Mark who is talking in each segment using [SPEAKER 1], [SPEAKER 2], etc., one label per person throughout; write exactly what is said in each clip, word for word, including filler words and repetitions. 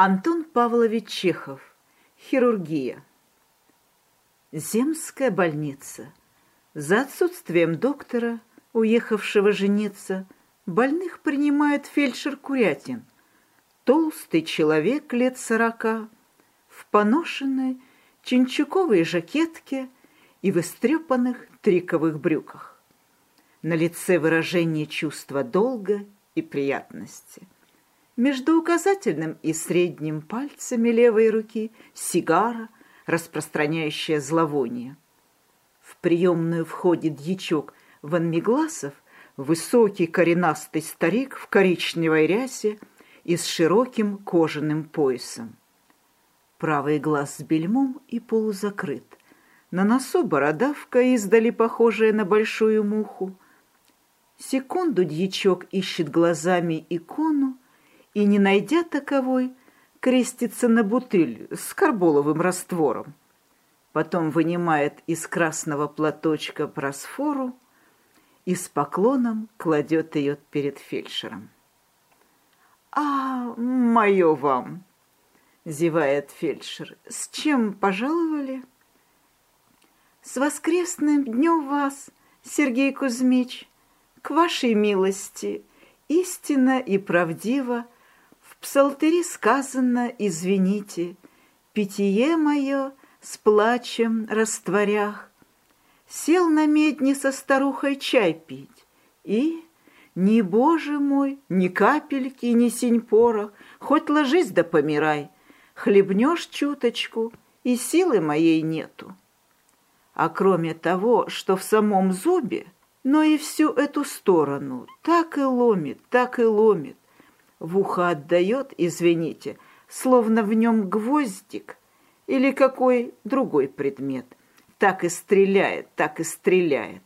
[SPEAKER 1] Антон Павлович Чехов. Хирургия. Земская больница. За отсутствием доктора, уехавшего жениться, больных принимает фельдшер Курятин. Толстый человек лет сорока, в поношенной чинчуковой жакетке и в истрепанных триковых брюках. На лице выражение чувства долга и приятности. Между указательным и средним пальцами левой руки сигара, распространяющая зловоние. В приемную входит дьячок Ванмегласов, высокий коренастый старик в коричневой рясе и с широким кожаным поясом. Правый глаз с бельмом и полузакрыт. На носу бородавка, издали похожая на большую муху. Секунду дьячок ищет глазами икону, и, не найдя таковой, крестится на бутыль с карболовым раствором. Потом вынимает из красного платочка просфору и с поклоном кладет ее перед фельдшером. «А, мое вам!» — зевает фельдшер. «С чем пожаловали?» «С воскресным днем вас, Сергей Кузьмич, к вашей милости, истинно и правдиво, в псалтыре сказано, извините, питье мое с плачем растворях. Сел на медне со старухой чай пить, и, ни, Боже мой, ни капельки, ни синь порох, хоть ложись да помирай, хлебнешь чуточку, и силы моей нету. А кроме того, что в самом зубе, но и всю эту сторону так и ломит, так и ломит, в ухо отдает, извините, словно в нем гвоздик или какой другой предмет. Так и стреляет, так и стреляет.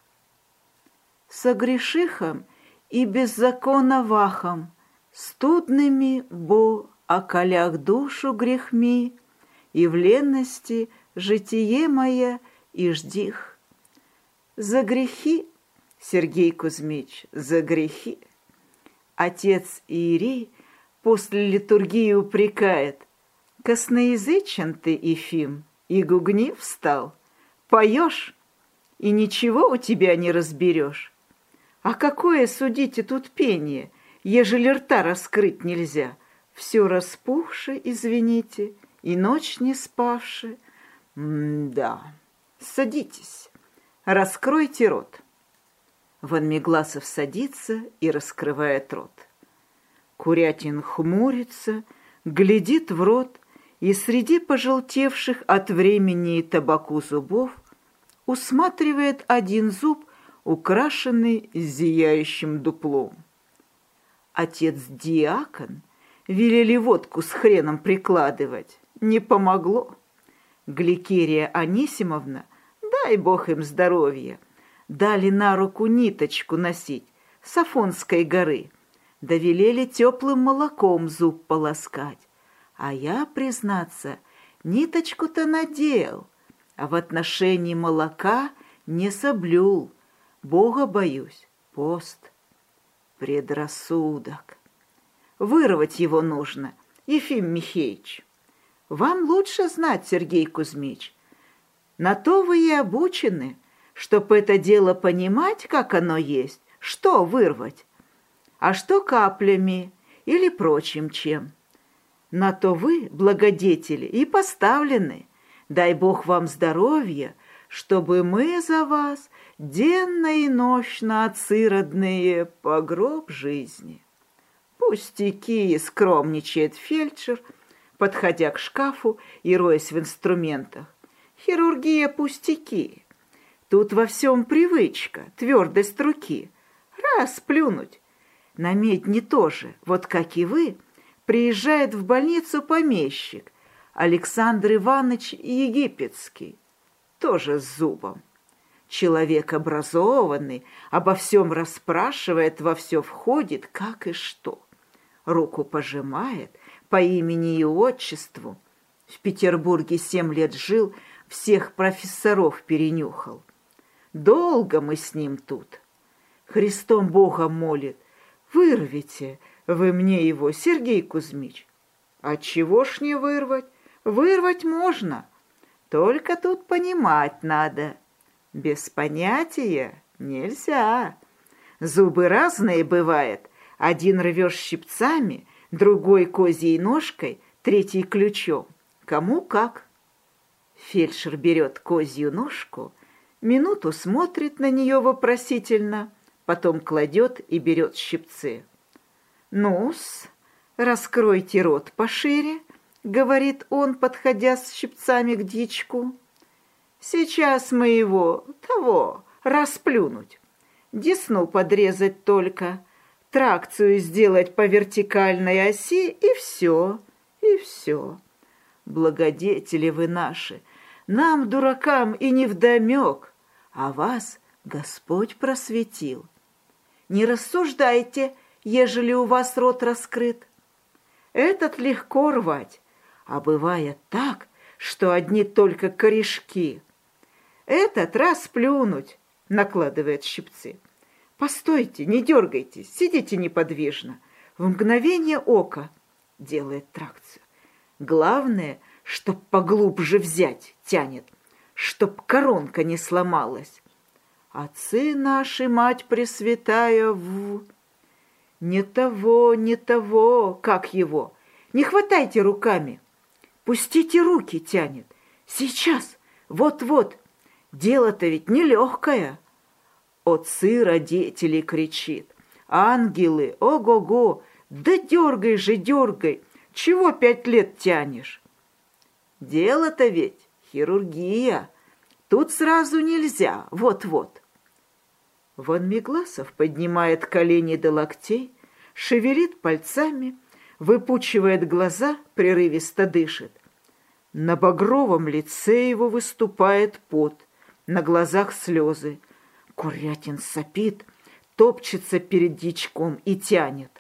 [SPEAKER 1] Согрешихом и беззаконно вахом, студными, бо околях душу грехми, и в ленности житие мое и ждих. За грехи, Сергей Кузьмич, за грехи. Отец Иерей после литургии упрекает: «Косноязычен ты, Ефим, и гугнив стал. Поешь, и ничего у тебя не разберешь. А какое, судите, тут пение, ежели рта раскрыть нельзя? Все распухши, извините, и ночь не спавши. М-да, садитесь, раскройте рот». Ванмегласов садится и раскрывает рот. Курятин хмурится, глядит в рот, и среди пожелтевших от времени и табаку зубов усматривает один зуб, украшенный зияющим дуплом. Отец-диакон велели водку с хреном прикладывать. Не помогло. Гликерия Анисимовна, дай бог им здоровья, дали на руку ниточку носить с Афонской горы, да велели теплым молоком зуб полоскать. А я, признаться, ниточку-то надел, а в отношении молока не соблюл. Бога боюсь, пост, предрассудок. Вырвать его нужно, Ефим Михеич. Вам лучше знать, Сергей Кузьмич. На то вы и обучены, чтоб это дело понимать, как оно есть, что вырвать, а что каплями или прочим чем. На то вы, благодетели, и поставлены. Дай Бог вам здоровья, чтобы мы за вас денно и нощно отсыродные по гроб жизни. Пустяки, скромничает фельдшер, подходя к шкафу и роясь в инструментах. Хирургия пустяки. Тут во всем привычка, твердость руки. Раз плюнуть. На медне тоже, вот как и вы, приезжает в больницу помещик Александр Иванович Египетский, тоже с зубом. Человек образованный, обо всем расспрашивает, во все входит, как и что. Руку пожимает по имени и отчеству. В Петербурге семь лет жил, всех профессоров перенюхал. Долго мы с ним тут. Христом Бога молит: вырвите вы мне его, Сергей Кузьмич. А чего ж не вырвать? Вырвать можно. Только тут понимать надо. Без понятия нельзя. Зубы разные бывают. Один рвешь щипцами, другой козьей ножкой, третий ключом. Кому как. Фельдшер берет козью ножку, минуту смотрит на нее вопросительно, потом кладет и берет щипцы. «Ну-с, раскройте рот пошире», — говорит он, подходя с щипцами к дичку. «Сейчас мы его, того, расплюнуть. Десну подрезать только, тракцию сделать по вертикальной оси, и все, и все. Благодетели вы наши, нам, дуракам, и невдомек, а вас Господь просветил. Не рассуждайте, ежели у вас рот раскрыт. Этот легко рвать, а бывает так, что одни только корешки. Этот расплюнуть, накладывает щипцы. Постойте, не дергайтесь, сидите неподвижно. В мгновение ока делает тракцию. Главное, чтоб поглубже взять тянет, чтоб коронка не сломалась. Отцы наши, мать пресвятая, в... Не того, не того, как его. Не хватайте руками. Пустите руки, тянет. Сейчас, вот-вот. Дело-то ведь нелегкое. Отцы родители кричит. Ангелы, ого-го, да дергай же, дергай. Чего пять лет тянешь? Дело-то ведь хирургия. Тут сразу нельзя, вот-вот. Ван Мегласов поднимает колени до локтей, шевелит пальцами, выпучивает глаза, прерывисто дышит. На багровом лице его выступает пот, на глазах слезы. Курятин сопит, топчется перед дичком и тянет.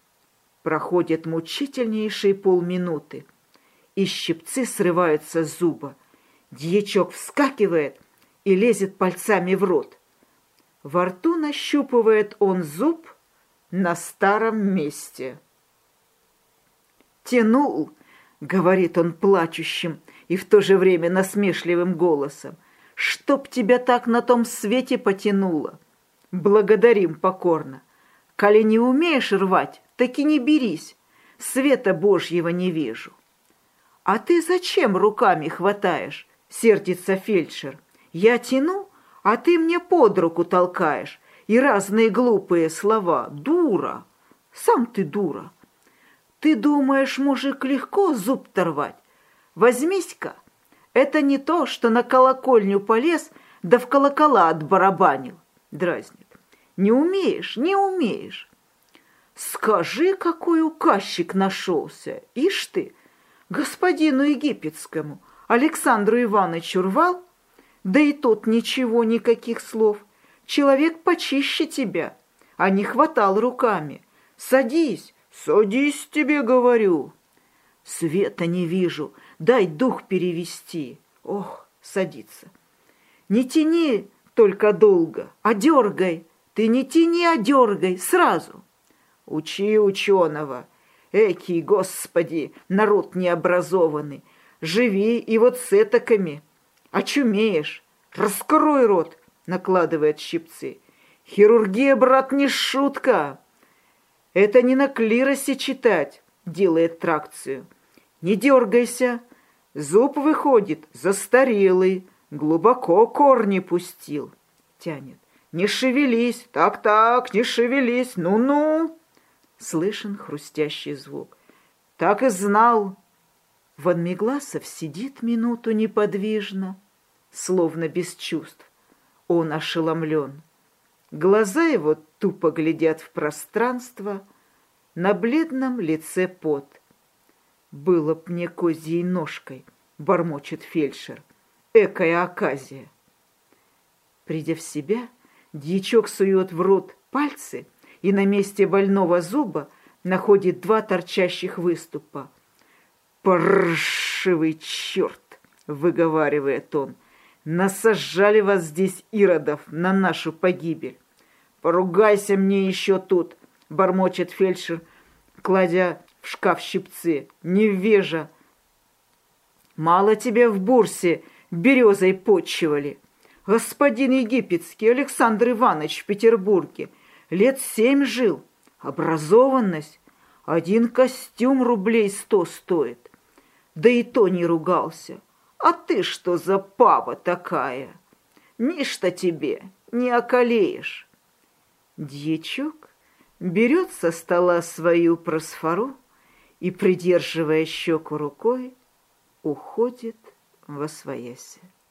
[SPEAKER 1] Проходит мучительнейшие полминуты, и щипцы срываются с зуба. Дьячок вскакивает и лезет пальцами в рот. Во рту нащупывает он зуб на старом месте. «Тянул», — говорит он плачущим и в то же время насмешливым голосом, «чтоб тебя так на том свете потянуло. Благодарим покорно. Коли не умеешь рвать, так и не берись. Света Божьего не вижу». «А ты зачем руками хватаешь?» — сердится фельдшер. «Я тяну, а ты мне под руку толкаешь. И разные глупые слова. Дура! Сам ты дура. Ты думаешь, мужик, легко зуб-то рвать? Возьмись-ка. Это не то, что на колокольню полез, да в колокола отбарабанил. Дразнит. Не умеешь, не умеешь. Скажи, какой указчик нашелся. Ишь ты, господину египетскому, Александру Ивановичу рвал? Да и тот ничего, никаких слов. Человек почище тебя, а не хватал руками. Садись, садись, тебе говорю. Света не вижу, дай дух перевести. Ох, садится. Не тяни только долго, а дергай. Ты не тяни, а дергай сразу. Учи ученого. Экий, господи, народ необразованный. Живи и вот с этаками. Очумеешь. Раскрой рот, накладывает щипцы. Хирургия, брат, не шутка. Это не на клиросе читать, делает тракцию. Не дергайся. Зуб выходит застарелый, глубоко корни пустил. Тянет. Не шевелись, так-так, не шевелись, ну-ну. Слышен хрустящий звук. Так и знал. Ван Мегласов сидит минуту неподвижно, словно без чувств. Он ошеломлен. Глаза его тупо глядят в пространство, на бледном лице пот. «Было б мне козьей ножкой», — бормочет фельдшер. «Экая оказия». Придя в себя, дьячок сует в рот пальцы и на месте больного зуба находит два торчащих выступа. «Паршивый черт!» — выговаривает он. «Насажали вас здесь, иродов, на нашу погибель. Поругайся мне еще тут!» — бормочет фельдшер, кладя в шкаф-щипцы, невежа. Мало тебе в бурсе березой почивали. Господин египетский Александр Иванович в Петербурге лет семь жил. Образованность. Один костюм рублей сто стоит. Да и то не ругался. А ты что за пава такая? Ничто тебе, не околеешь. Дьячок берет со стола свою просфору и, придерживая щеку рукой, уходит восвояси.